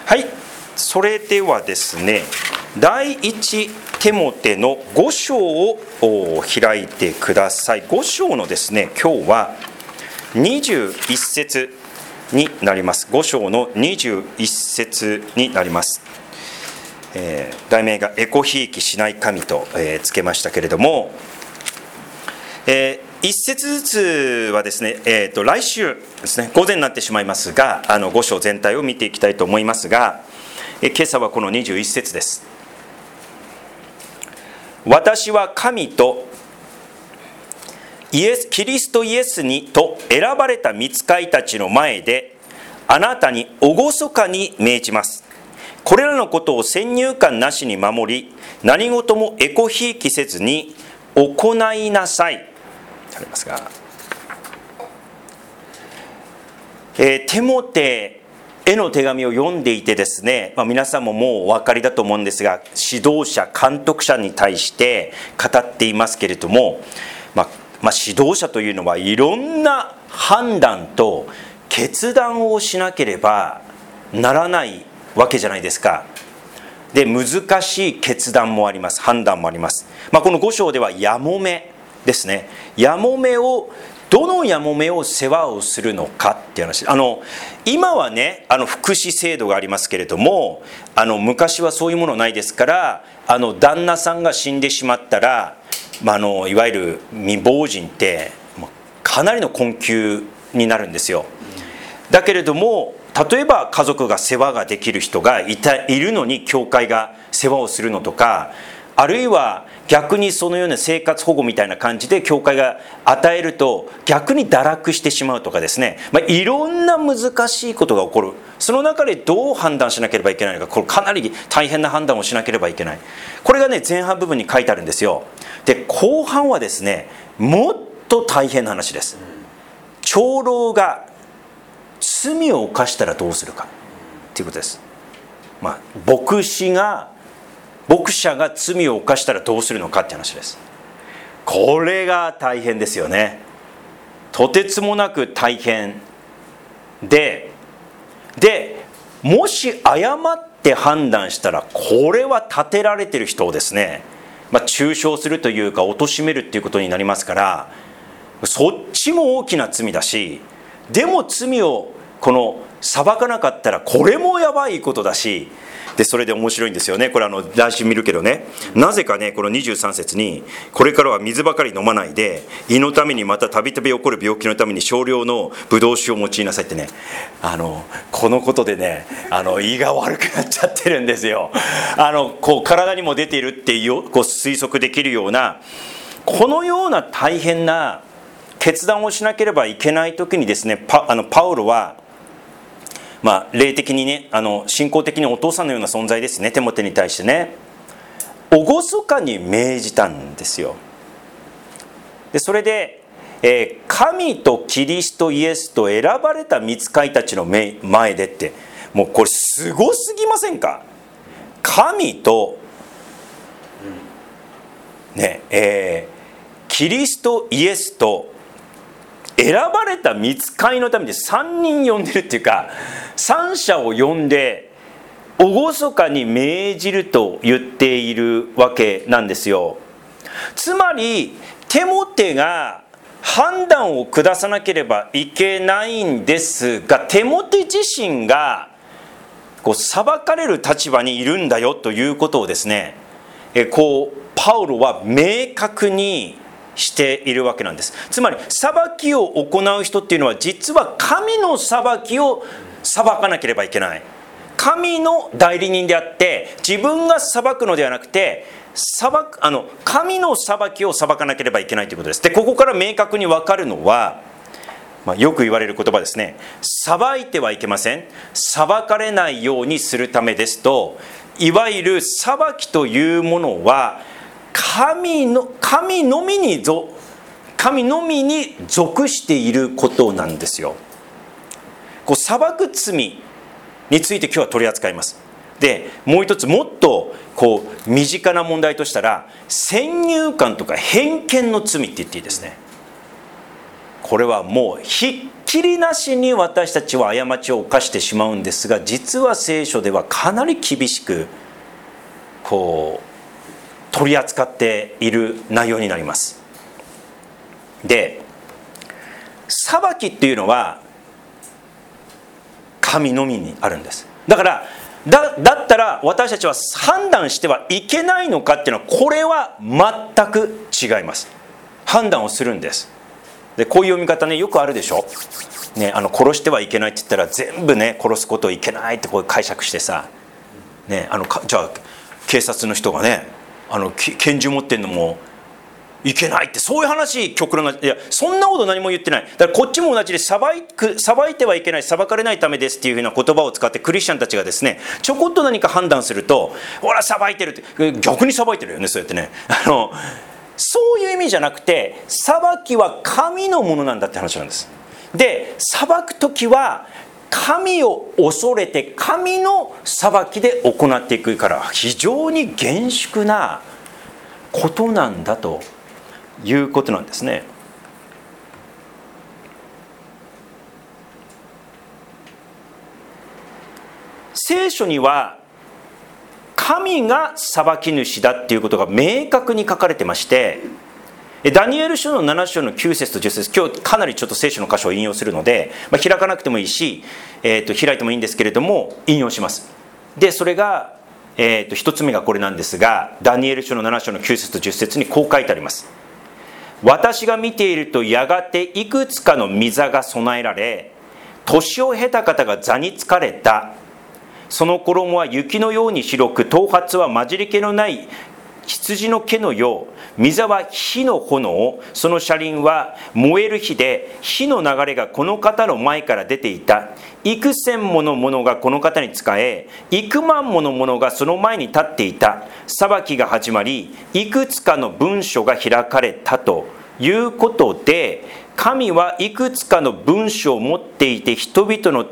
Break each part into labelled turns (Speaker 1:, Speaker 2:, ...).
Speaker 1: はい、それではですね、第一テモテの5章を開いてください。5章のですね、今日は21節になります。5章の21節になります。題名がエコひいきしない神と、つけましたけれども、一節ずつはですね、来週ですね、午前になってしまいますが、5章全体を見ていきたいと思いますが、今朝はこの21節です。私は神とキリストイエスにと選ばれた御使いたちの前であなたに厳かに命じます。これらのことを先入観なしに守り、何事もエコひいきせずに行いなさい。ありますが、テモテへの手紙を読んでいてですね、皆さんももうお分かりだと思うんですが、指導者監督者に対して語っていますけれども、指導者というのはいろんな判断と決断をしなければならないわけじゃないですか。で、難しい決断もあります。判断もあります。この5章ではやもめですね。やもめをどのやもめを世話をするのかっていう話。今はね、福祉制度がありますけれども、昔はそういうものないですから、旦那さんが死んでしまったら、いわゆる未亡人ってかなりの困窮になるんですよ。だけれども、例えば家族が世話ができる人がいるのに教会が世話をするのとか、あるいは逆にそのような生活保護みたいな感じで教会が与えると逆に堕落してしまうとかですね、いろんな難しいことが起こる。その中でどう判断しなければいけないのか、これかなり大変な判断をしなければいけない。これがね、前半部分に書いてあるんですよ。で、後半はですね、もっと大変な話です。長老が罪を犯したらどうするかということです。牧者が罪を犯したらどうするのかって話です。これが大変ですよね。とてつもなく大変で、もし誤って判断したら、これは立てられてる人をですね、中傷するというか貶めるっていうことになりますから、そっちも大きな罪だし、でも罪を裁かなかったらこれもやばいことだし、でそれで面白いんですよね。これ来週見るけどね、なぜかね、この23節に、これからは水ばかり飲まないで、胃のためにまたたびたび起こる病気のために少量のブドウ酒を用いなさいってね、このことでね、胃が悪くなっちゃってるんですよ。体にも出ているって推測できるような、このような大変な決断をしなければいけない時にですね、パウロは霊的にね、信仰的にお父さんのような存在ですね、テモテに対してね、厳かに命じたんですよ。でそれで、神とキリストイエスと選ばれた御使いたちの前でって、もうこれすごすぎませんか。神と、キリストイエスと選ばれた御使いのために3人呼んでるっていうか、3者を呼んで厳かに命じると言っているわけなんですよ。つまりテモテが判断を下さなければいけないんですが、テモテ自身が裁かれる立場にいるんだよということをですね、パウロは明確にしているわけなんです。つまり裁きを行う人っていうのは、実は神の裁きを裁かなければいけない。神の代理人であって、自分が裁くのではなくて、神の裁きを裁かなければいけないということです。で、ここから明確に分かるのは、よく言われる言葉ですね。裁いてはいけません、裁かれないようにするためですと、いわゆる裁きというものは神のみに属していることなんですよ。裁く罪について今日は取り扱います。で、もう一つ、もっと身近な問題としたら、先入観とか偏見の罪って言っていいですね。これはもう筆きりなしに私たちは過ちを犯してしまうんですが、実は聖書ではかなり厳しく取り扱っている内容になります。で、裁きっていうのは神のみにあるんです。だからだったら私たちは判断してはいけないのかっていうのは、これは全く違います。判断をするんです。で、こういう読み方ね、よくあるでしょ、ね、殺してはいけないって言ったら全部ね、殺すことはいけないってこう解釈してさ、ね、じゃあ警察の人がね、拳銃持ってんのもいけないって、そういう話極論が、いや、そんなこと何も言ってない。だからこっちも同じで、裁いてはいけない、裁かれないためですっていうふうな言葉を使ってクリスチャンたちがですね、ちょこっと何か判断すると、ほら裁いてるって、逆に裁いてるよね、そうやってね。そういう意味じゃなくて、裁きは神のものなんだって話なんです。で、裁くときは神を恐れて神の裁きで行っていくから、非常に厳粛なことなんだということなんですね。聖書には神が裁き主だっていうことが明確に書かれてまして、ダニエル書の7章の9節と10節、今日かなりちょっと聖書の箇所を引用するので、開かなくてもいいし、開いてもいいんですけれども、引用します。で、それが、一つ目がこれなんですが、ダニエル書の7章の9節と10節にこう書いてあります。私が見ていると、やがていくつかの御座が備えられ、年を経た方が座につかれた。その衣は雪のように白く、頭髪は混じり気のない羊の毛のよう、御座は火の炎、その車輪は燃える火で、火の流れがこの方の前から出ていた。幾千もの者がこの方に仕え、幾万もの者がその前に立っていた。裁きが始まり、いくつかの文書が開かれたということで、神はいくつかの文書を持っていて、人々の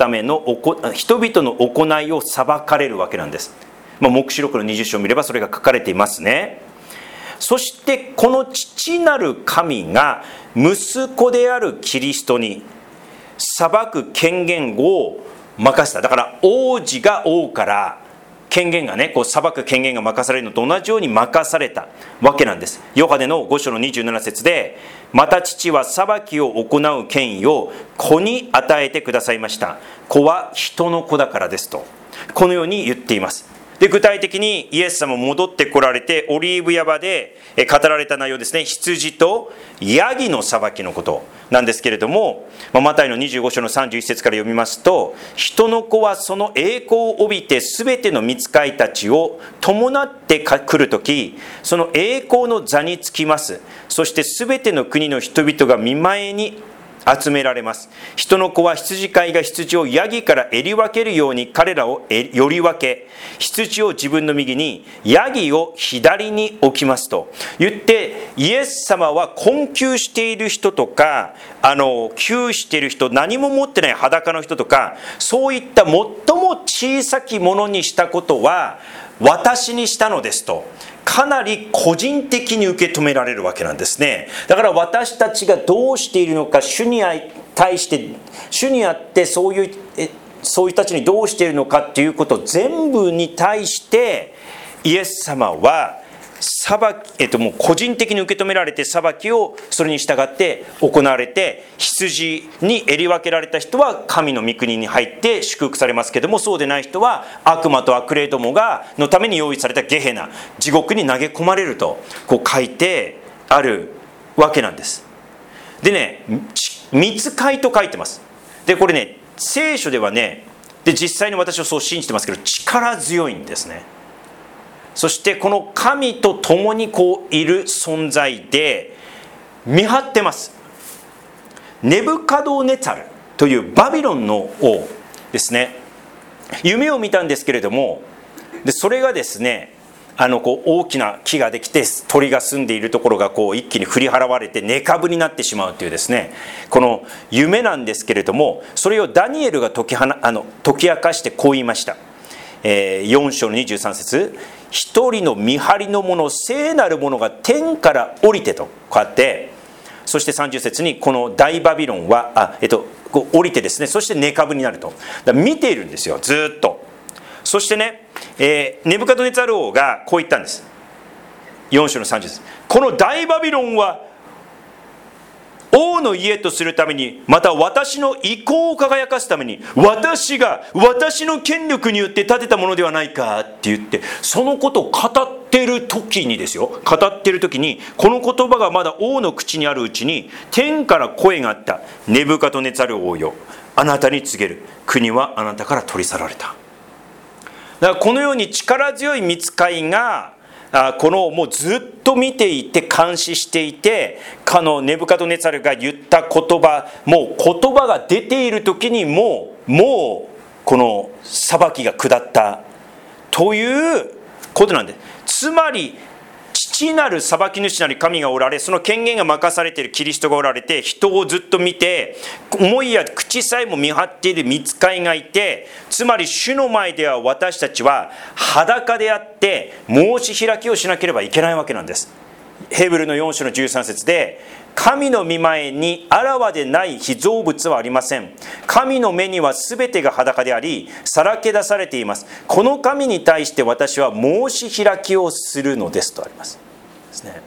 Speaker 1: 行いを裁かれるわけなんです。黙示録の20章を見ればそれが書かれていますね。そしてこの父なる神が息子であるキリストに裁く権限を任せた。だから王子が王から権限がね、裁く権限が任されるのと同じように任されたわけなんです。ヨハネの5章の27節で、また父は裁きを行う権威を子に与えてくださいました。子は人の子だからですと、このように言っています。で、具体的にイエス様戻ってこられて、オリーブ山で語られた内容ですね。羊とヤギの裁きのことなんですけれども、マタイの25章の31節から読みますと、人の子はその栄光を帯びて全ての御使いたちを伴って来るとき、その栄光の座につきます。そして全ての国の人々が御前に集められます。人の子は羊飼いが羊をヤギからえり分けるように彼らをより分け、羊を自分の右にヤギを左に置きますと言って、イエス様は困窮している人とか、窮している人、何も持ってない裸の人とか、そういった最も小さきものにしたことは私にしたのですと、かなり個人的に受け止められるわけなんですね。だから私たちがどうしているのか、主に対して、主にあってそういう人たちにどうしているのかっていうこと全部に対してイエス様はもう個人的に受け止められて、裁きをそれに従って行われて、羊にえり分けられた人は神の御国に入って祝福されますけども、そうでない人は悪魔と悪霊どものために用意されたゲヘナ、地獄に投げ込まれると書いてあるわけなんです。でね、御使いと書いてます。でこれね、聖書ではね、で実際に私はそう信じてますけど、力強いんですね。そしてこの神と共にいる存在で見張ってます。ネブカドネツァルというバビロンの王ですね。夢を見たんですけれども、でそれがですね、大きな木ができて鳥が住んでいるところが一気に振り払われて根株になってしまうというですね、この夢なんですけれども、それをダニエルが解き明かしてこう言いました。4章の23節、一人の見張りの者、聖なる者が天から降りてとこうやって、そして30節にこの大バビロンはこう降りてですね、そして根株になると。だから見ているんですよ、ずっと。そしてね、ネブカドネツァル王がこう言ったんです。4章の30です。この大バビロンは王の家とするために、また私の意向を輝かすために、私が私の権力によって建てたものではないかって言って、そのことを語ってる時にですよ、語ってる時に、この言葉がまだ王の口にあるうちに、天から声があった。ネブカドネツァル王よ、あなたに告げる。国はあなたから取り去られた。だからこのように力強い御使いが、このもうずっと見ていて監視していて、ネブカドネツァルが言った言葉、もう言葉が出ている時にもうこの裁きが下ったということなんです。つまり父なる裁き主なり神がおられ、その権限が任されているキリストがおられて、人をずっと見て、思いや口さえも見張っている御使いがいて、つまり主の前では私たちは裸であって申し開きをしなければいけないわけなんです。ヘブルの4章の13節で、神の御前にあらわでない被造物はありません。神の目にはすべてが裸であり、さらけ出されています。この神に対して私は申し開きをするのですとありますですね。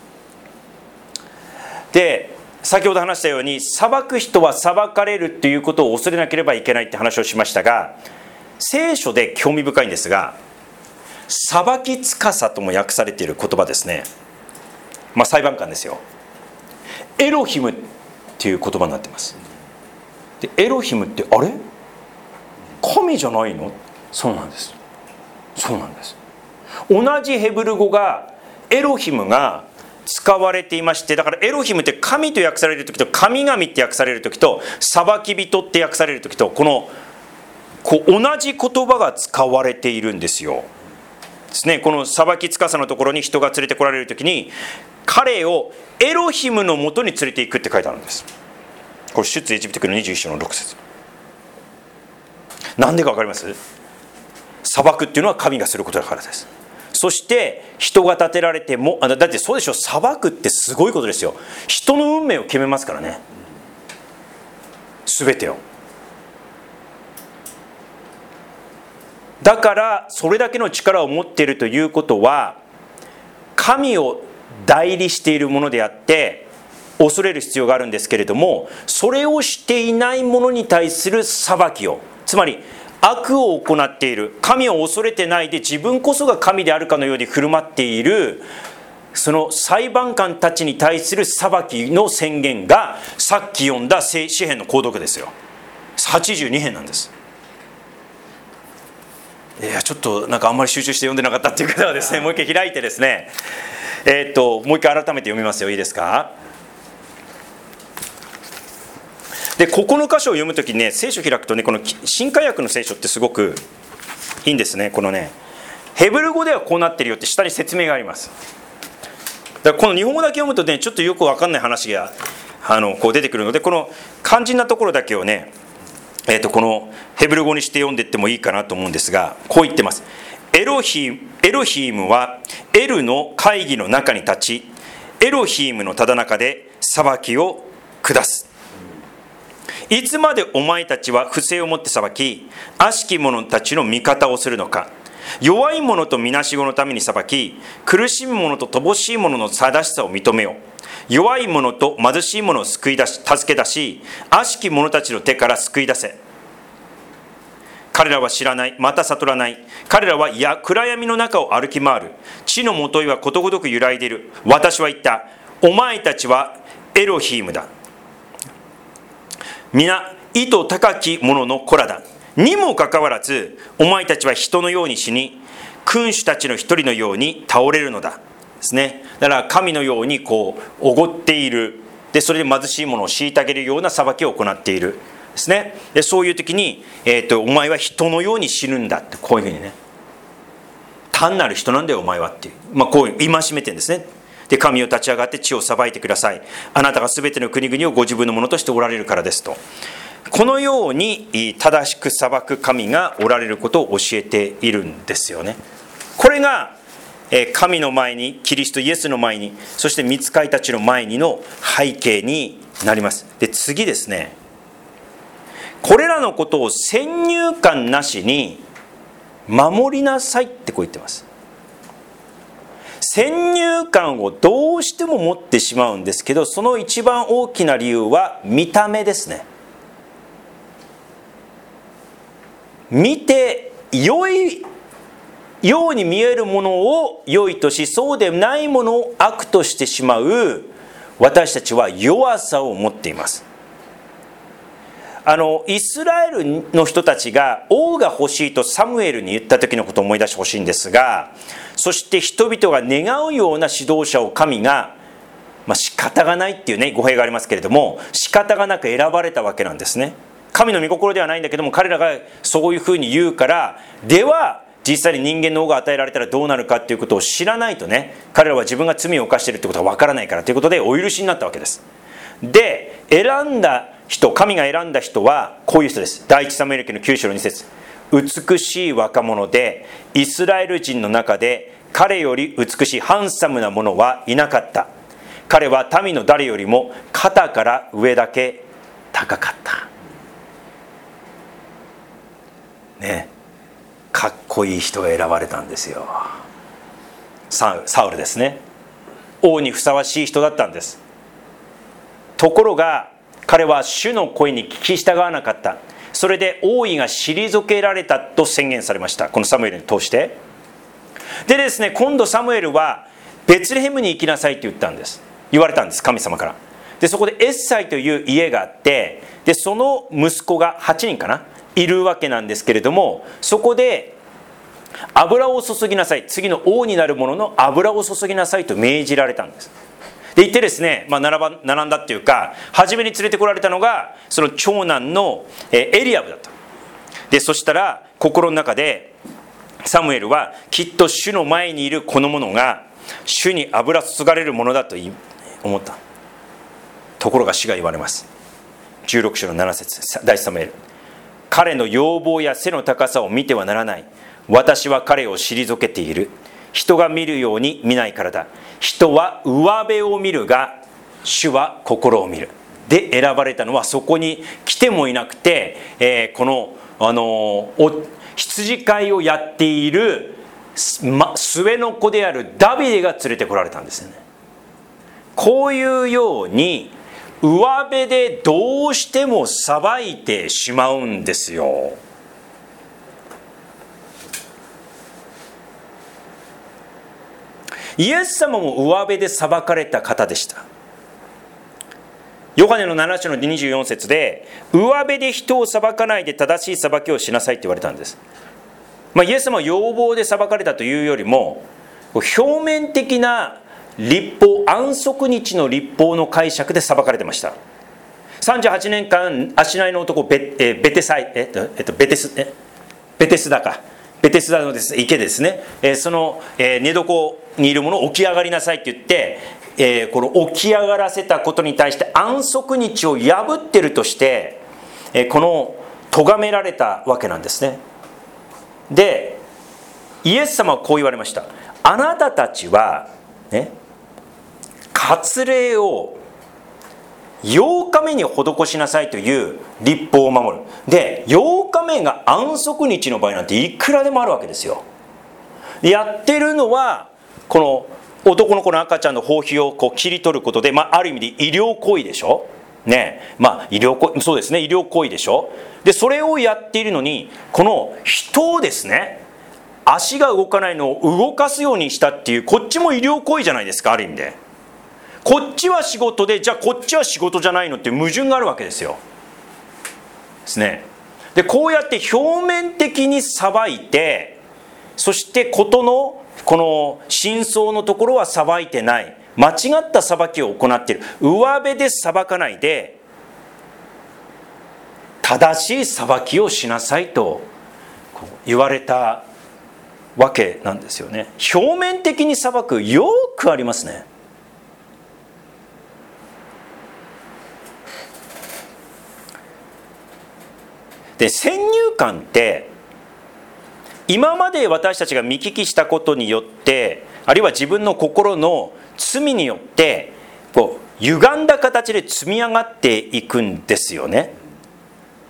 Speaker 1: で、先ほど話したように、裁く人は裁かれるということを恐れなければいけないって話をしましたが、聖書で興味深いんですが、裁き司とも訳されている言葉ですね。裁判官ですよ。エロヒムっていう言葉になっています。で、エロヒムってあれ？神じゃないの？そうなんです。そうなんです。同じヘブル語がエロヒムが使われていまして、だからエロヒムって神と訳される時と神々って訳される時と裁き人って訳される時と、同じ言葉が使われているんですよ。ですね、この裁き司のところに人が連れてこられる時に、彼をエロヒムのもとに連れていくって書いてあるんです。これ出エジプト記の21章の6節。なんでか分かります？裁くっていうのは神がすることだからです。そして人が立てられても、だってそうでしょ、裁くってすごいことですよ。人の運命を決めますからね、全てを。だからそれだけの力を持っているということは、神を代理しているものであって恐れる必要があるんですけれども、それをしていないものに対する裁きを、つまり悪を行っている、神を恐れてないで自分こそが神であるかのように振る舞っている、その裁判官たちに対する裁きの宣言がさっき読んだ詩編の購読ですよ。82編なんです。いや、ちょっとなんかあんまり集中して読んでなかったっていう方はですね、もう一回開いてですね、もう一回改めて読みますよ。いいですか？で、ここの箇所を読むときにね、聖書を開くとね、この新海訳の聖書ってすごくいいんですね。このね、ヘブル語ではこうなってるよって下に説明があります。だからこの日本語だけ読むとね、ちょっとよく分かんない話がこう出てくるので、この肝心なところだけをね、このヘブル語にして読んでいってもいいかなと思うんですが、こう言ってます。エロヒームはエルの会議の中に立ち、エロヒームのただ中で裁きを下す。いつまでお前たちは不正をもって裁き、悪しき者たちの味方をするのか。弱い者とみなしごのために裁き、苦しむ者と乏しい者の正しさを認めよう。弱い者と貧しい者を救い出し、助け出し、悪しき者たちの手から救い出せ。彼らは知らない、また悟らない。彼らは暗闇の中を歩き回る。地のもといはことごとく揺らいでいる。私は言った。お前たちはエロヒームだ。皆意図高き者の子らだ。にもかかわらず、お前たちは人のように死に、君主たちの一人のように倒れるのだ。ですね。だから神のようにこうおごっている。で、それで貧しい者を虐げるような裁きを行っている。ですね。で、そういう時に、お前は人のように死ぬんだって、こういうふうにね。単なる人なんだよお前はっていう、こういう戒めてるんですね。で、神を立ち上がって地を裁いてください。あなたが全ての国々をご自分のものとしておられるからですと。このように正しく裁く神がおられることを教えているんですよね。これが神の前に、キリストイエスの前に、そして御使いたちの前にの背景になります。で、次ですね、 これらのことを先入観なしに守りなさいってこう言ってます。先入観をどうしても持ってしまうんですけど、その一番大きな理由は見た目ですね。見て良いように見えるものを良いとし、そうでないものを悪としてしまう私たちは弱さを持っています。イスラエルの人たちが王が欲しいとサムエルに言った時のことを思い出してほしいんですが、そして人々が願うような指導者を神が、仕方がないっていうね語弊がありますけれども、仕方がなく選ばれたわけなんですね。神の御心ではないんだけども、彼らがそういうふうに言うから、では実際に人間の王が与えられたらどうなるかっていうことを知らないとね、彼らは自分が罪を犯しているってことは分からないからということでお許しになったわけです。で、選んだ人、神が選んだ人はこういう人です。第一サムエル記の9章の2節、美しい若者でイスラエル人の中で彼より美しいハンサムな者はいなかった。彼は民の誰よりも肩から上だけ高かったね。かっこいい人が選ばれたんですよ。サウルですね。王にふさわしい人だったんです。ところが彼は主の声に聞き従わなかった。それで王位が退けられたと宣言されました。このサムエルに通して。でですね、今度サムエルはベツレヘムに行きなさいと言われたんです、神様から。でそこでエッサイという家があって、でその息子が8人かないるわけなんですけれども、そこで油を注ぎなさい、次の王になる者の油を注ぎなさいと命じられたんです。で言ってですね、並んだっていうか、初めに連れてこられたのがその長男のエリアブだと。でそしたら心の中でサムエルは、きっと主の前にいるこの者が主に油注がれるものだと思った。ところが主が言われます。16章の7節、第一サムエル、彼の容貌や背の高さを見てはならない。私は彼を退けている。人が見るように見ないからだ。人は上辺を見るが主は心を見る。で選ばれたのは、そこに来てもいなくて、この羊飼いをやっている末の子であるダビデが連れてこられたんですよね。こういうように上辺でどうしても裁いてしまうんですよ。イエス様も上辺で裁かれた方でした。ヨハネの7章の24節で、上辺で人を裁かないで正しい裁きをしなさいって言われたんです。イエス様は要望で裁かれたというよりも、表面的な律法、安息日の律法の解釈で裁かれてました。38年間足内の男ベテスダの池ですね、その寝床にいる者を起き上がりなさいって言って、この起き上がらせたことに対して安息日を破ってるとして、この咎められたわけなんですね。でイエス様はこう言われました。あなたたちはね、割礼を8日目に施しなさいという律法を守る。で8日目が安息日の場合なんていくらでもあるわけですよ。やってるのはこの男の子の赤ちゃんの包皮をこう切り取ることで、ある意味で医療行為でしょね。そうですね、医療行為でしょ。でそれをやっているのに、この人をですね、足が動かないのを動かすようにしたっていう、こっちも医療行為じゃないですか、ある意味で。こっちは仕事で、じゃあこっちは仕事じゃないのっていう矛盾があるわけですよ。ですね。でこうやって表面的に裁いて、そして事のこの真相のところは裁いてない、間違った裁きを行っている。上辺で裁かないで正しい裁きをしなさいと言われたわけなんですよね。表面的に裁く、よくありますね。で先入観って今まで私たちが見聞きしたことによって、あるいは自分の心の罪によって歪んだ形で積み上がっていくんですよね。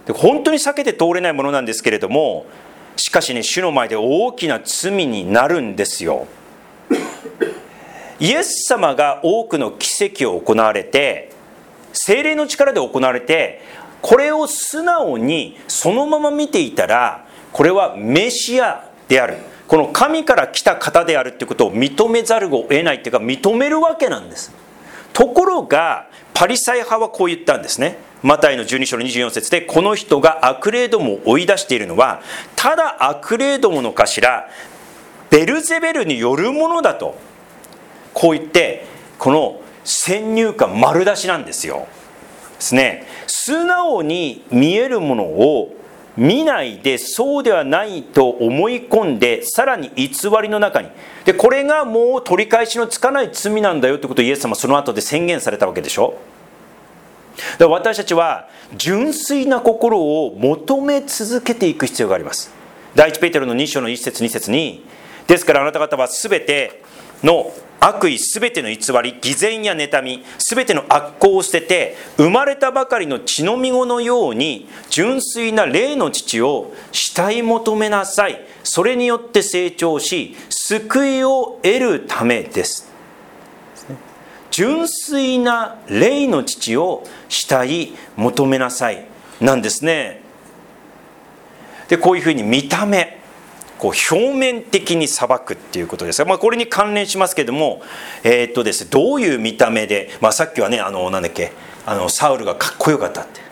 Speaker 1: で本当に避けて通れないものなんですけれども、しかしね、主の前で大きな罪になるんですよ。イエス様が多くの奇跡を行われて、聖霊の力で行われて、これを素直にそのまま見ていたら、これはメシアである、この神から来た方であるということを認めざるを得ないというか、認めるわけなんです。ところがパリサイ派はこう言ったんですね。マタイの12章の24節で、この人が悪霊どもを追い出しているのは、ただ悪霊どもの頭ベルゼベルによるものだと、こう言って、この先入観丸出しなんですよ。ですね。素直に見えるものを見ないで、そうではないと思い込んで、さらに偽りの中に、でこれがもう取り返しのつかない罪なんだよということをイエス様はその後で宣言されたわけでしょ。だから私たちは純粋な心を求め続けていく必要があります。第一ペテロの2章の1節2節に、ですからあなた方はすべての悪意、すべての偽り、偽善や妬み、すべての悪行を捨てて、生まれたばかりの血のみ子のように純粋な霊の父を慕い求めなさい。それによって成長し、救いを得るためです。純粋な霊の父を慕い求めなさいなんですね。でこういうふうに見た目、表面的に裁くっていうことですが、これに関連しますけれども、ですね、どういう見た目で、さっきはね、なんだっけ、サウルがかっこよかったって、ね、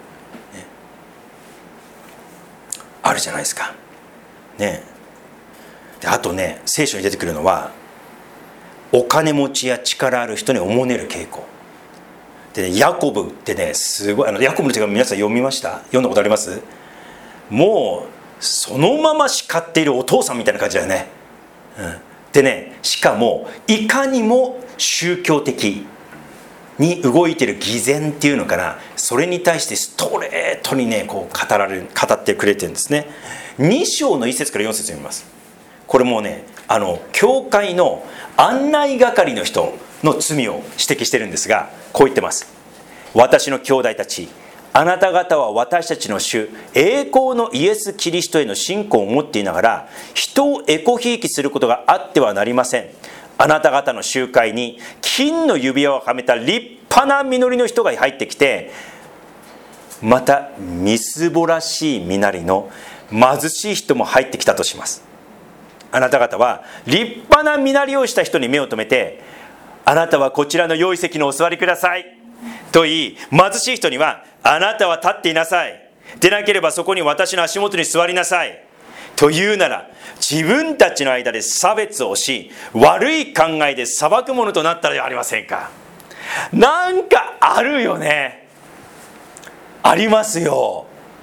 Speaker 1: あるじゃないですか。ね、であとね、聖書に出てくるのは、お金持ちや力ある人におもねる傾向でね、ヤコブってね、すごい、ヤコブの手紙皆さん読みました？読んだことあります？もうそのまま叱っているお父さんみたいな感じだよね、でね、しかもいかにも宗教的に動いている偽善っていうのかな、それに対してストレートにね、こう語ってくれてるんですね。2章の1節から4節読みます。これもね、教会の案内係の人の罪を指摘してるんですが、こう言ってます。私の兄弟たち、あなた方は私たちの主栄光のイエス・キリストへの信仰を持っていながら、人をエコひいきすることがあってはなりません。あなた方の集会に金の指輪をはめた立派な実りの人が入ってきて、またみすぼらしい身なりの貧しい人も入ってきたとします。あなた方は立派な身なりをした人に目を留めて、あなたはこちらの良い席にお座りくださいと言い、貧しい人には、あなたは立っていなさい、でなければそこに私の足元に座りなさいと言うなら、自分たちの間で差別をし、悪い考えで裁くものとなったらではありませんか。なんかあるよね。ありますよ。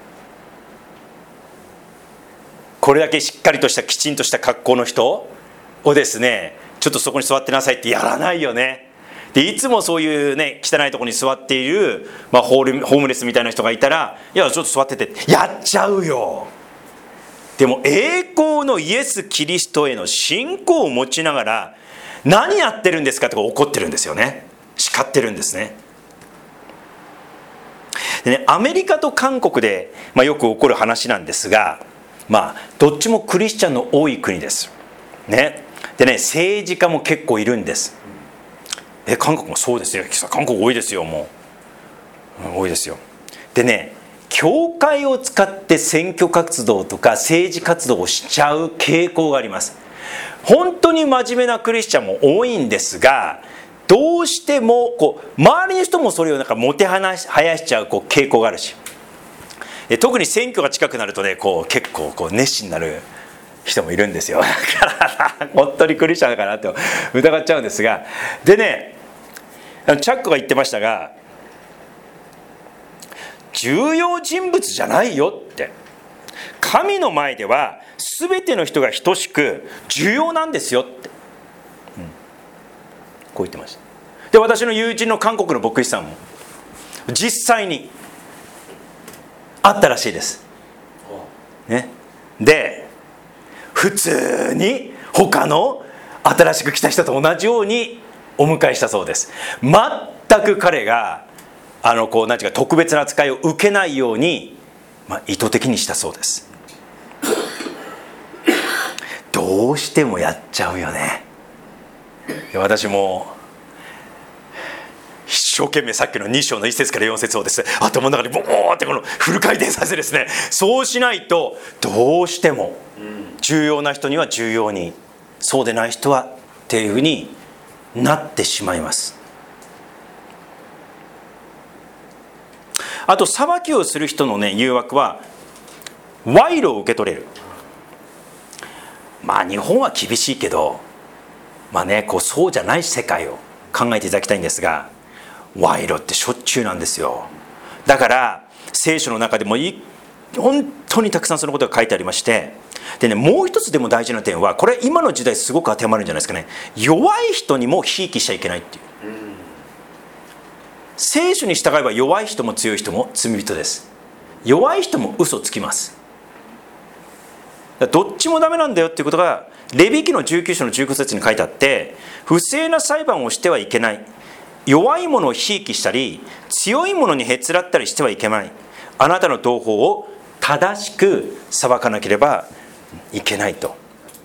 Speaker 1: これだけしっかりとしたきちんとした格好の人をですね、ちょっとそこに座ってなさいってやらないよね。でいつもそういうね、汚いところに座っている、ホームレスみたいな人がいたら、いやちょっと座っててやっちゃうよ。でも栄光のイエス・キリストへの信仰を持ちながら、何やってるんですかって怒ってるんですよね。叱ってるんですね。でね、アメリカと韓国で、よく起こる話なんですが、どっちもクリスチャンの多い国ですね。でね、政治家も結構いるんです。韓国もそうですよ。韓国多いですよ。もう多いですよ。でね、教会を使って選挙活動とか政治活動をしちゃう傾向があります。本当に真面目なクリスチャンも多いんですが、どうしても周りの人もそれをもてはやしちゃう傾向があるし、特に選挙が近くなるとね、結構熱心になる人もいるんですよ。だから本当にクリスチャンだからって疑っちゃうんですが、でね、チャックが言ってましたが、重要人物じゃないよって、神の前では全ての人が等しく重要なんですよって、こう言ってました。で、私の友人の韓国の牧師さんも実際にあったらしいです、ね、で普通に他の新しく来た人と同じようにお迎えしたそうです。全く彼がなんていうか特別な扱いを受けないように意図的にしたそうです。どうしてもやっちゃうよね。私も一生懸命さっきの2章の1節から4節をですね、頭の中でボーってこのフル回転させてですね、そうしないとどうしても重要な人には重要に、そうでない人はっていうふうになってしまいます。あと裁きをする人のね、誘惑は賄賂を受け取れる。日本は厳しいけど、そうじゃない世界を考えていただきたいんですが、賄賂ってしょっちゅうなんですよ。だから聖書の中でも本当にたくさんそのことが書いてありまして、でね、もう一つでも大事な点は、これ今の時代すごく当てはまるんじゃないですかね。弱い人にもひいきしちゃいけないっていう。聖書に従えば弱い人も強い人も罪人です。弱い人も嘘つきます。どっちもダメなんだよっていうことがレビ記の19章の19節に書いてあって、不正な裁判をしてはいけない、弱い者をひいきしたり強い者にへつらったりしてはいけない、あなたの同胞を正しく裁かなければいけないと。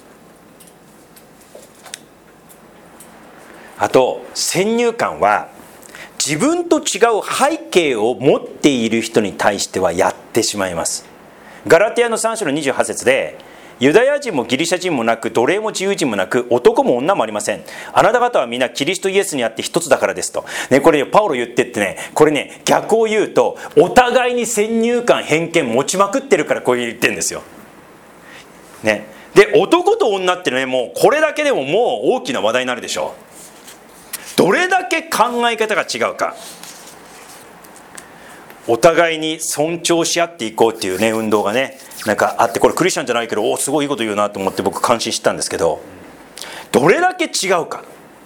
Speaker 1: あと先入観は自分と違う背景を持っている人に対してはやってしまいます。ガラティアの3章の28節で、ユダヤ人もギリシャ人もなく、奴隷も自由人もなく、男も女もありません。あなた方は皆キリストイエスにあって一つだからですと。これパウロ言ってってね、これね、逆を言うと、お互いに先入観偏見持ちまくってるからこう言ってるんですよ。で、男と女ってね、もうこれだけでももう大きな話題になるでしょう。どれだけ考え方が違うか。お互いに尊重し合っていこうっていうね、運動がね、あって、これクリスチャンじゃないけど、すごいいいこと言うなと思って僕感心したんですけど、どれだけ違うか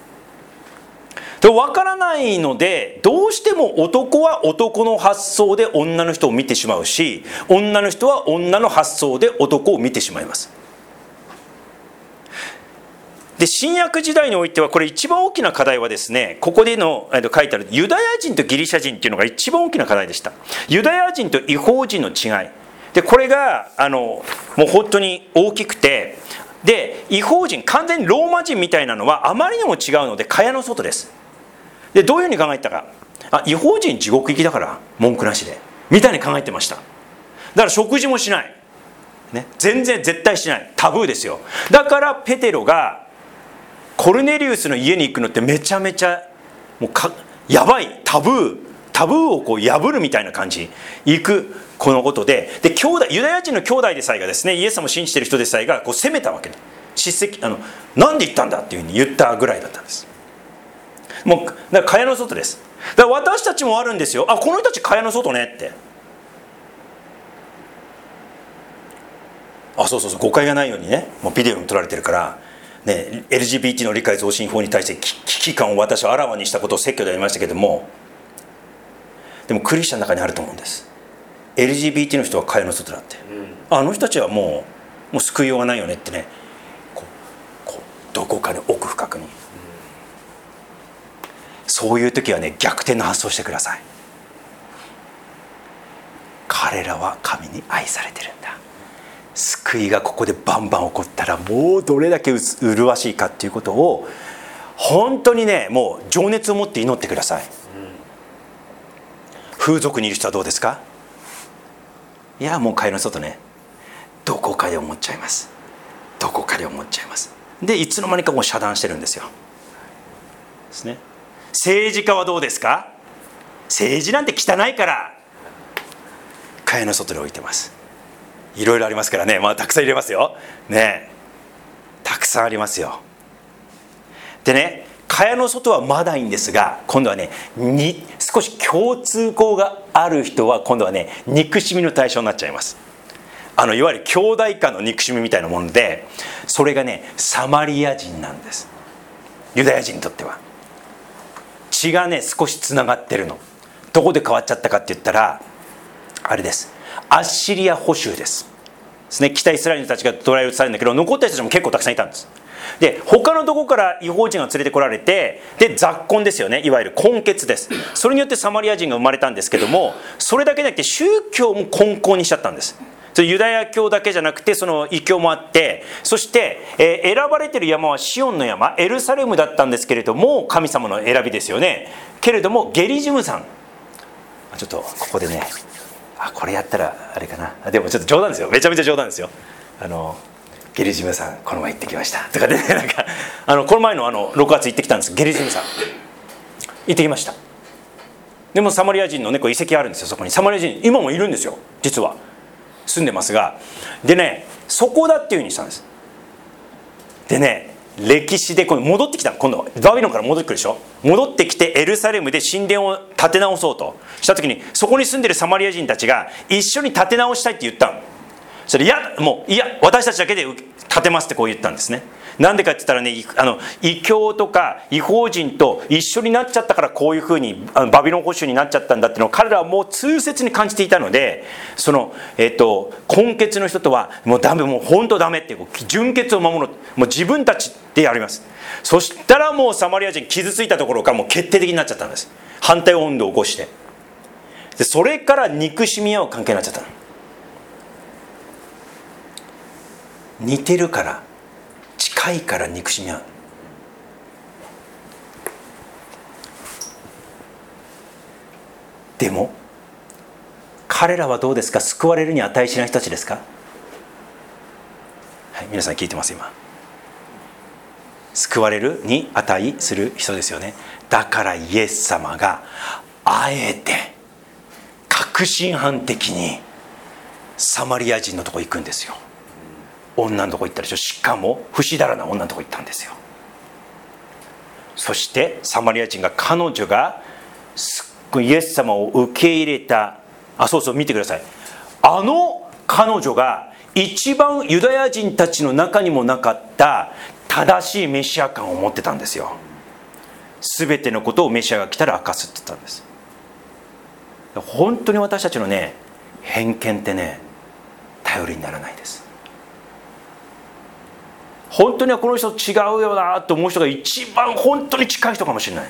Speaker 1: 分からないので、どうしても男は男の発想で女の人を見てしまうし、女の人は女の発想で男を見てしまいます。で、新約時代においてはこれ一番大きな課題はですね、ここでの書いてあるユダヤ人とギリシャ人っていうのが一番大きな課題でした。ユダヤ人と異邦人の違いで、これがもう本当に大きくて、で異邦人、完全にローマ人みたいなのはあまりにも違うので蚊帳の外です。で、どういうふうに考えたか、異邦人地獄行きだから文句なしでみたいに考えてました。だから食事もしない、ね、全然絶対しない、タブーですよ。だからペテロがコルネリウスの家に行くのってめちゃめちゃもうやばいタブーをこう破るみたいな感じ行くこのことで、兄弟、ユダヤ人の兄弟でさえがですね、イエス様を信じている人でさえがこう責めたわけで、叱責、なんで言ったんだっていうふうに言ったぐらいだったんです。もうだから蚊帳の外です。だから私たちもあるんですよ。この人たち蚊帳の外ねって。そう誤解がないようにね、もうビデオに撮られてるからね、LGBT の理解増進法に対して危機感を私はあらわにしたことを説教でやりましたけども、でもクリスチャンの中にあると思うんです。 LGBT の人は蚊帳の外だって、あの人たちはもう救いようがないよねってね、こうどこかで奥深くに、そういう時はね、逆転の発想してください。彼らは神に愛されてるんだ。救いがここでバンバン起こったら、もうどれだけ麗しいかっていうことを本当にね、もう情熱を持って祈ってください。風俗にいる人はどうですか？いや、もう蚊帳の外ね、どこかで思っちゃいます。どこかで思っちゃいます。で、いつの間にかもう遮断してるんですよ。ですね。政治家はどうですか？政治なんて汚いから蚊帳の外で置いてます。いろいろありますからね、たくさん入れますよね、たくさんありますよ。でね、蚊帳の外はまだいいんですが、今度はね、少し共通項がある人は今度はね、憎しみの対象になっちゃいます。いわゆる兄弟間の憎しみみたいなもので、それがね、サマリア人なんです。ユダヤ人にとっては血がね、少しつながってるの。どこで変わっちゃったかって言ったら、あれです、アッシリア捕囚ですね。北イスラエルの人たちが捕らえられたんだけど、残った人たちも結構たくさんいたんです。 で他のとこから異邦人が連れてこられて、で雑婚ですよね、いわゆる混血です。それによってサマリア人が生まれたんですけども、それだけじゃなくて宗教も混交にしちゃったんです。ユダヤ教だけじゃなくてその異教もあって、そして、選ばれている山はシオンの山エルサレムだったんですけれども、神様の選びですよね。けれどもゲリジム山、ちょっとここでね、これやったらあれかな、でもちょっと冗談ですよ、めちゃめちゃ冗談ですよ。ゲリジム山この前行ってきましたとかで、ね、なんかこの前の6月行ってきたんです。ゲリジム山行ってきました。でもサマリア人の、ね、こう遺跡あるんですよ。そこにサマリア人今もいるんですよ、実は住んでますが。でね、そこだっていうふうにしたんです。でね、歴史で今度戻ってきた、今度バビロンから戻ってくるでしょ。戻ってきてエルサレムで神殿を建て直そうとした時に、そこに住んでるサマリア人たちが一緒に建て直したいって言ったの。それいや私たちだけで建てますってこう言ったんですね。なんでかって言ったらね、異教とか異邦人と一緒になっちゃったから、こういうふうにバビロン捕囚になっちゃったんだっていうのを彼らはもう痛切に感じていたので、その、混血の人とはもうダメ、もう本当ダメっていう純血を守ろう、もう自分たちでやります。そしたらもうサマリア人傷ついたところからもう決定的になっちゃったんです。反対運動を起こして、でそれから憎しみ合う関係になっちゃったの。似てるから、近いから憎しみ合う。でも彼らはどうですか？救われるに値しない人たちですか？はい、皆さん聞いてます今。救われるに値する人ですよね。だからイエス様があえて確信犯的にサマリア人のとこ行くんですよ。女のとこ行ったでしょ。しかも不死だらな女のとこ行ったんですよ。そしてサマリア人が、彼女がイエス様を受け入れた、そうそう、見てください。彼女が一番ユダヤ人たちの中にもなかった正しいメシア感を持ってたんですよ。全てのことをメシアが来たら明かすって言ったんです。本当に私たちのね、偏見ってね、頼りにならないです。本当にはこの人違うよなと思う人が一番本当に近い人かもしれない。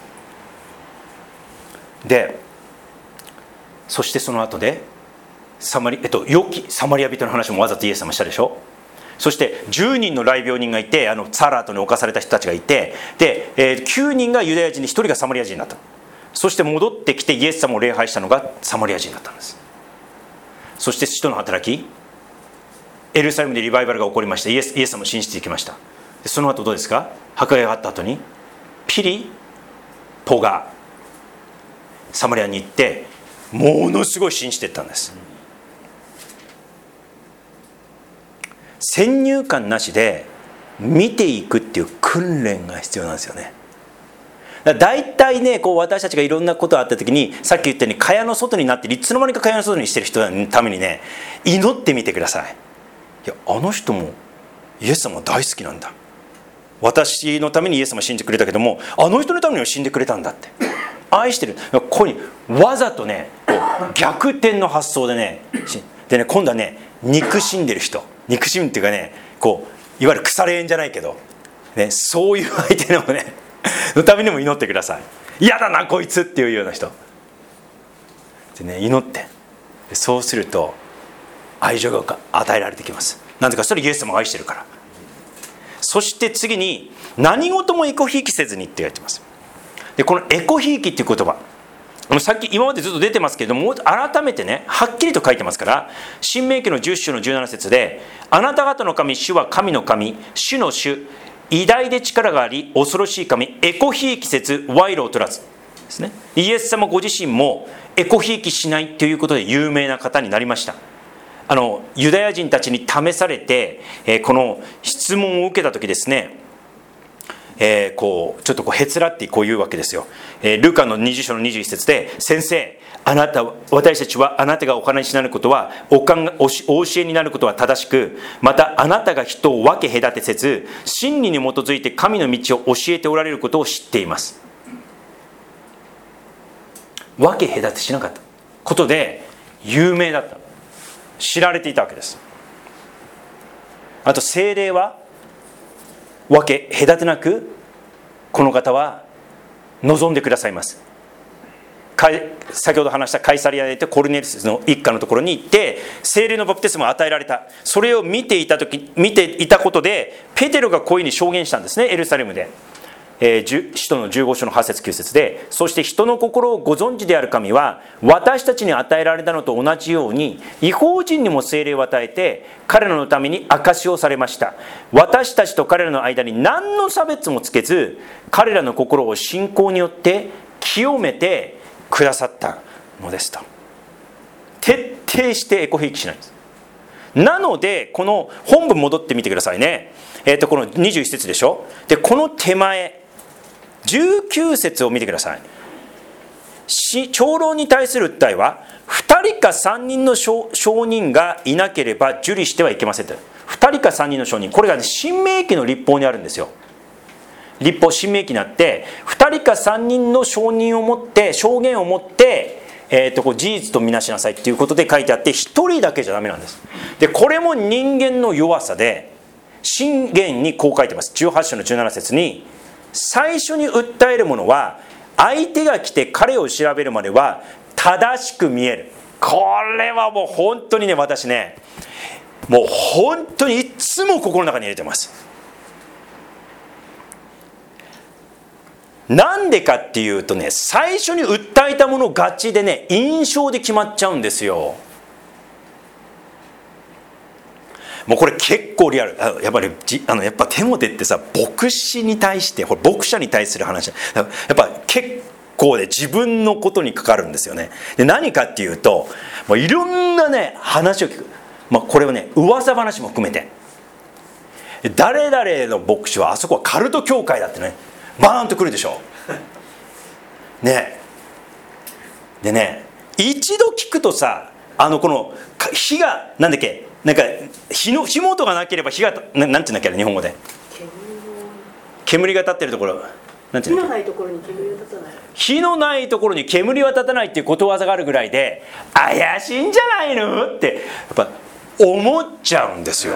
Speaker 1: でそしてその後で良きサマリア人の話もわざとイエス様したでしょ。そして10人の雷病人がいて、サラートに侵された人たちがいて、で、9人がユダヤ人で1人がサマリア人だった。そして戻ってきてイエス様を礼拝したのがサマリア人だったんです。そして使徒の働き、エルサレムでリバイバルが起こりました。イエス様を信じていきました。でその後どうですか？迫害があった後にピリポがサマリアに行ってものすごい信じていったんです。先入観なしで見ていくっていう訓練が必要なんですよね。だいたいね、こう私たちがいろんなことがあった時に、さっき言ったように蚊帳の外になっていつの間にか蚊帳の外にしてる人のためにね、祈ってみてください。いや、あの人もイエス様大好きなんだ、私のためにイエス様死んでくれたけども、あの人のためには死んでくれたんだって、愛してる。ここにわざとね、逆転の発想でね、今度はね、憎しんでる人、憎しむっていうかね、こういわゆる腐れ縁じゃないけど、ね、そういう相手のねのためにも祈ってください。嫌だなこいつっていうような人でね、祈って、そうすると愛情が与えられてきます。なぜかそれイエス様が愛してるから。そして次に、何事もエコひいきせずにって言われてます。でこのエコひいきっていう言葉、さっき今までずっと出てますけれども、改めてね、はっきりと書いてますから、申命記の10章の17節で、あなた方の神主は神の神、主の主、偉大で力があり恐ろしい神、エコひいきせず賄賂を取らずですね。イエス様ご自身もエコひいきしないということで有名な方になりました。ユダヤ人たちに試されて、この質問を受けた時ですね、ちょっとへつらってこう言うわけですよ。ルカの20章の21節で、先生、私たちはあなたがお話になることは、お教えになることは正しく、またあなたが人を分け隔てせず、真理に基づいて神の道を教えておられることを知っています。分け隔てしなかったことで有名だった、知られていたわけです。あと聖霊は分け隔てなくこの方は望んでくださいます。先ほど話したカイサリアでコルネリウスの一家のところに行って聖霊のバプテスマを与えられた。それを見ていたことでペテロがこういうふうに証言したんですね、エルサレムで。使徒の15章の8節9節で、そして人の心をご存知である神は私たちに与えられたのと同じように異邦人にも聖霊を与えて彼らのために証しをされました。私たちと彼らの間に何の差別もつけず彼らの心を信仰によって清めてくださったのですと。徹底してエコひいきしないんです。なのでこの本文戻ってみてくださいね。この21節でしょ。でこの手前19節を見てください。長老に対する訴えは2人か3人の証人がいなければ受理してはいけませんと。2人か3人の証人、これが、ね、新明記の律法にあるんですよ。律法新明記にあって2人か3人の証言を持って事実とみなしなさいっていうことで書いてあって、1人だけじゃダメなんです。でこれも人間の弱さで、箴言にこう書いてます。18章の17節に、最初に訴えるものは相手が来て彼を調べるまでは正しく見える。これはもう本当にね、私ね、もう本当にいつも心の中に入れてます。なんでかっていうとね、最初に訴えたもの勝ちでね、印象で決まっちゃうんですよ。もうこれ結構リアル。やっぱテモテってさ、牧師に対して、これ牧者に対する話、やっぱ結構ね、自分のことにかかるんですよね。で何かっていうと、もういろんなね話を聞く。これはね、噂話も含めて、誰々の牧師はあそこはカルト教会だってね、バーンとくるでしょ。ねでね、一度聞くとさ、この火がなんだっけ、なんか火元がなければ火がなんて言うんだっけ、日本語で煙が立ってるところ、なんて言うんだっけ、火のないところに煙は立たない、火のないところに煙は立たないっていうことわざがあるぐらいで、怪しいんじゃないのってやっぱ思っちゃうんですよ。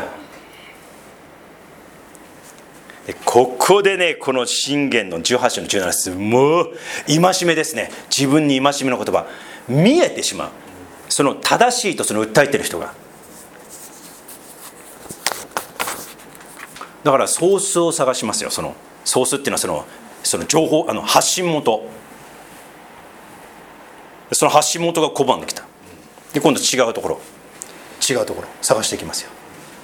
Speaker 1: でここでね、この箴言の18章の17節、もう戒めですね。自分に戒めの言葉見えてしまう。その正しいとその訴えてる人が、だからソースを探しますよ。そのソースっていうのはその情報、発信元、その発信元が拒んできた。で今度違うところ探していきますよ。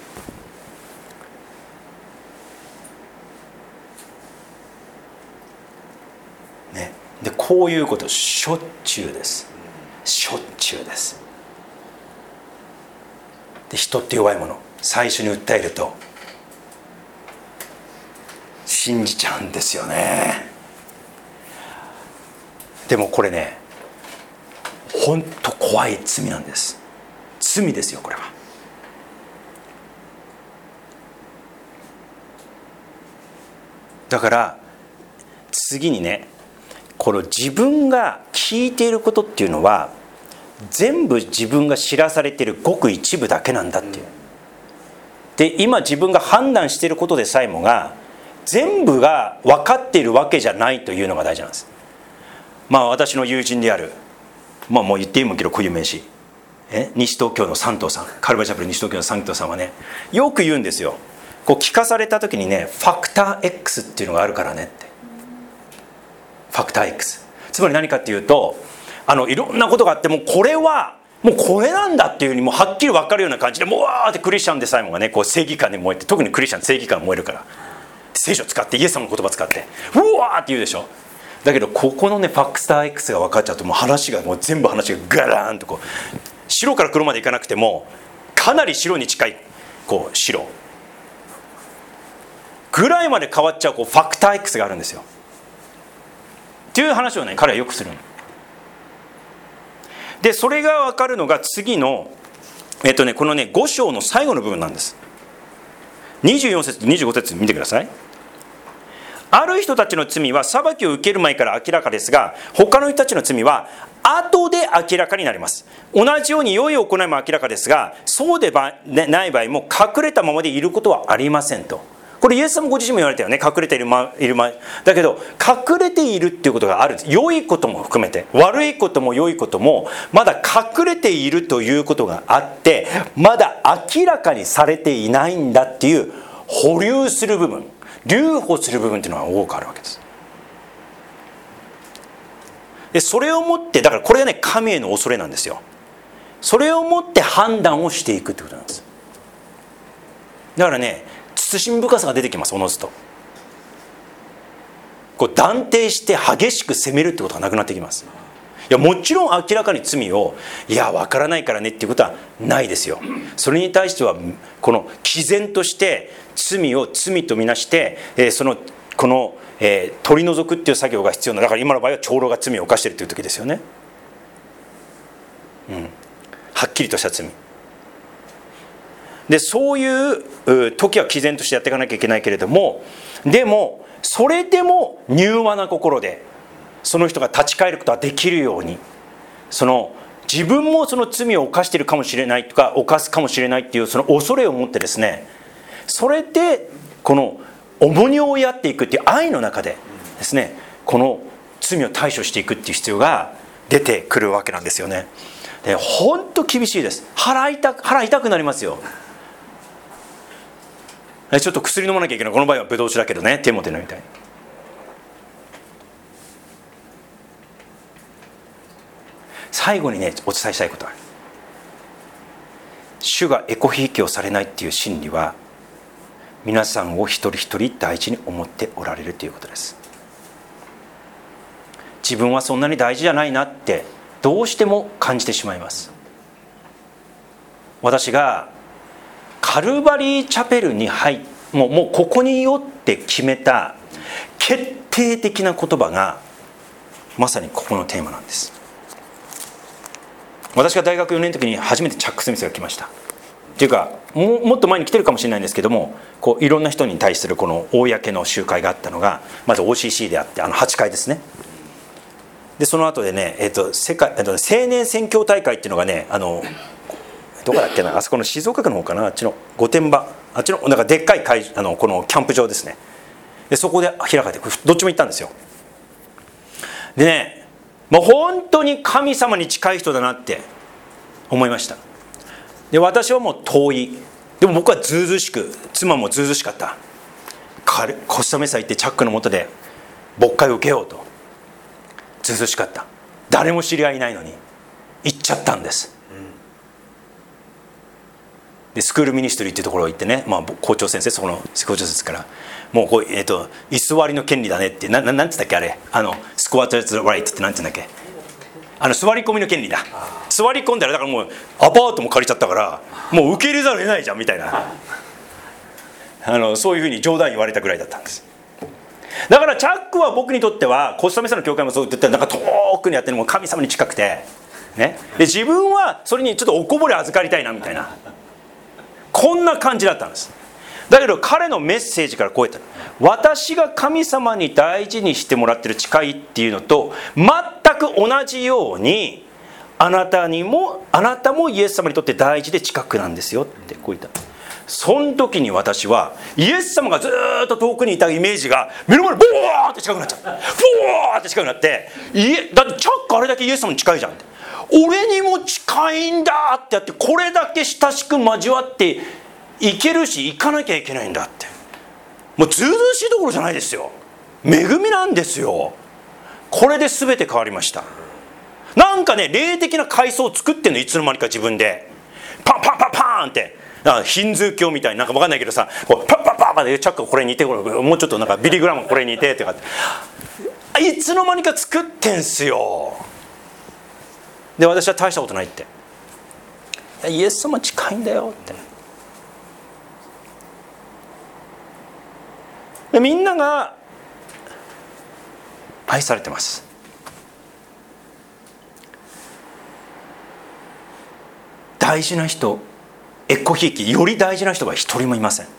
Speaker 1: ね、でこういうことしょっちゅうです。で人って弱いもの、最初に訴えると信じちゃうんですよね。でもこれね、本当怖い罪なんです。罪ですよこれは。だから次にね、この自分が聞いていることっていうのは全部自分が知らされているごく一部だけなんだっていう。で今自分が判断していることでさえもが全部が分かっているわけじゃないというのが大事なんです。私の友人である、もう言っていいもんけど固有名詞、西東京の三藤さん、カルバチャペル西東京の三藤さんはね、よく言うんですよ。こう聞かされた時にね、ファクター X っていうのがあるからねって。ファクター X、 つまり何かっていうと、いろんなことがあってもこれはもうこれなんだっていうふうにもうはっきり分かるような感じで、もうわーってクリスチャンでさえもがね、こう正義感で燃えて、特にクリスチャン正義感燃えるから、聖書使ってイエス様の言葉使ってうわーって言うでしょ。だけどここのねファクター X が分かっちゃうと、もう話が全部話がガラーンとこう白から黒までいかなくてもかなり白に近いこう白ぐらいまで変わっちゃうファクター X があるんですよっていう話をね、彼はよくするので、それが分かるのが次のこのね5章の最後の部分なんです。24節と25節見てください。ある人たちの罪は裁きを受ける前から明らかですが、他の人たちの罪は後で明らかになります。同じように良い行いも明らかですが、そうでない場合も隠れたままでいることはありませんと。 これイエス様ご自身も言われたよね。隠れている前だけど、隠れているっていうことがあるんです。良いことも含めて、悪いことも良いこともまだ隠れているということがあって、まだ明らかにされていないんだっていう保留する部分、留保する部分っていうのが多くあるわけです。でそれをもって、だからこれがね、神への恐れなんですよ。それをもって判断をしていくってことなんです。だからね、慎み深さが出てきます。おのずとこう断定して激しく責めるってことがなくなってきます。いや、もちろん明らかに罪を、いや分からないからねっていうことはないですよ。それに対してはこの毅然として罪を罪とみなして、取り除くっていう作業が必要な。だから今の場合は長老が罪を犯しているという時ですよね。はっきりとした罪で、そういう時は毅然としてやっていかなきゃいけないけれども、でもそれでも柔和な心でその人が立ち返ることができるように、自分もその罪を犯しているかもしれないとか犯すかもしれないっていうその恐れを持ってですね、それでこの重荷をやっていくっていう愛の中でですね、この罪を対処していくっていう必要が出てくるわけなんですよね。で本当厳しいです。腹痛くなりますよ。ちょっと薬飲まなきゃいけない。この場合はブドウ酒だけどね、テモテのみたいに。最後にね、お伝えしたいことは、主がエコひいきをされないっていう真理は、皆さんを一人一人大事に思っておられるということです。自分はそんなに大事じゃないなってどうしても感じてしまいます。私がカルバリーチャペルにもうここにいようって決めた決定的な言葉がまさにここのテーマなんです。私が大学4年の時に初めてチャック・スミスが来ました。っていうかもっと前に来てるかもしれないんですけども、こういろんな人に対するこの公の集会があったのがまず OCC であって、8階ですね。でその後でね、青年宣教大会っていうのがね、どこだっけな、あそこの静岡区の方かな、あっちの御殿場、あっちのなんかでっかいこのキャンプ場ですね。でそこで開かれて、どっちも行ったんですよ。でね、もう本当に神様に近い人だなって思いました。で私はもう遠い、でも僕はずうずうしく、妻もずうずうしかった。コスタメサ行ってチャックの下で牧会を受けようとずうずうしかった。誰も知り合いいないのに行っちゃったんです。でスクールミニストリーっていうところに行ってね、校長先生、そこの校長先生からもうこう、居座りの権利だねって、なんて言ったっけあれ、スクワットズライトってなんて言うんだっけ、座り込みの権利だ。座り込んだら、だからもうアパートも借りちゃったからもう受け入れざるを得ないじゃんみたいなそういうふうに冗談言われたぐらいだったんです。だからチャックは僕にとっては、コスタメサの教会もそうって言ったらなんか遠くにあってもう神様に近くて、ね、で自分はそれにちょっとおこぼれ預かりたいなみたいな、こんな感じだったんです。だけど彼のメッセージからこう言った。私が神様に大事にしてもらってる誓いっていうのと全く同じように、あなたもイエス様にとって大事で近くなんですよってこう言った。その時に私はイエス様がずっと遠くにいたイメージが目の前にボーって近くなっちゃった。ボーって近くなって、だってチャックあれだけイエス様に近いじゃんって、俺にも近いんだってやって、これだけ親しく交わっていけるし行かなきゃいけないんだって、もうずうずうしいところじゃないですよ、恵みなんですよ。これで全て変わりました。なんかね、霊的な階層を作ってんの、いつの間にか自分でパンパンパンパンって、ヒンズー教みたいになんか分かんないけどさ、こうパンパンパンパンでチャックこれにいて、もうちょっとなんかビリー・グラムこれにいてってかって、いつの間にか作ってんすよ。で私は大したことないって、イエス様近いんだよって。でみんなが愛されてます。大事な人、エコひいきより大事な人が一人もいません。い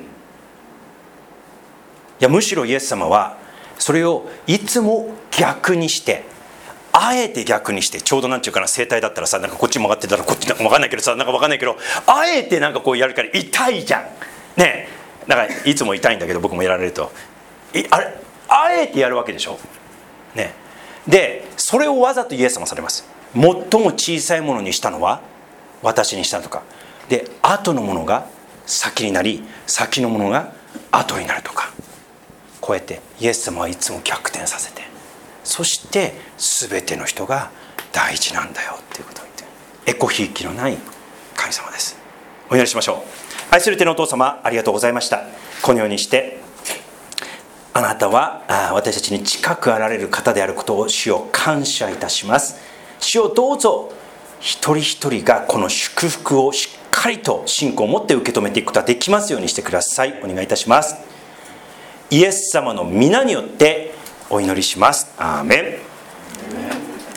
Speaker 1: やむしろイエス様はそれをいつも逆にして、あえて逆にして、ちょうどなんていうかな、整体だったらさ、なんかこっち曲がってたらこっちなんか分かんないけどさ、なんか分かんないけど、あえてなんかこうやるから痛いじゃんね。 だからいつも痛いんだけど、僕もやられるとあえてやるわけでしょ、ね、でそれをわざとイエス様されます。最も小さいものにしたのは私にしたとかで、後のものが先になり先のものが後になるとか、こうやってイエス様はいつも逆転させて、そして全ての人が大事なんだよっていうことを言って、エコひいきのない神様です。お祈りしましょう。愛する天のお父様、ありがとうございました。このようにしてあなたは私たちに近くあられる方であることを主を感謝いたします。主をどうぞ一人一人がこの祝福をしっかりと信仰を持って受け止めていくことができますようにしてください。お願いいたします。イエス様の皆によってお祈りします。アーメン。